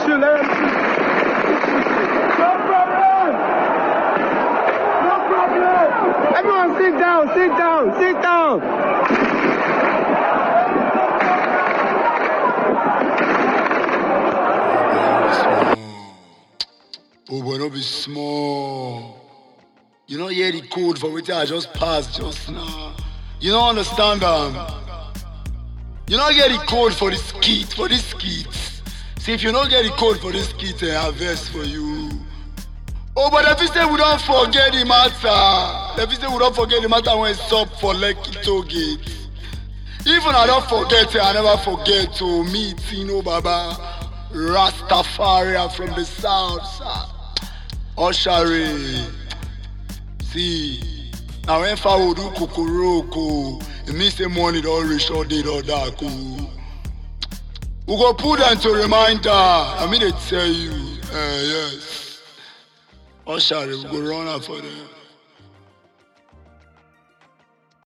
shoot, let him shoot. No problem! No problem! Everyone sit down, sit down, sit down! Oh, boy, don't be small. You don't hear the code for which I just passed just now. You don't understand them. You don't get the code for the skit, for this skit. See, if you don't get the code for this skit, I have verse for you. Oh, but if you say we don't forget the matter, if you say we don't forget the matter when it's up for Lekki Toll Gate. Even I don't forget it, I never forget to meet Tino Baba, Rastafari from the south side. Oshari. See, now when I will do Kokoroko, it means the money don't reach all day or dark. We go put them to reminder. I mean they tell you, yes. Oshari, we go run out for them.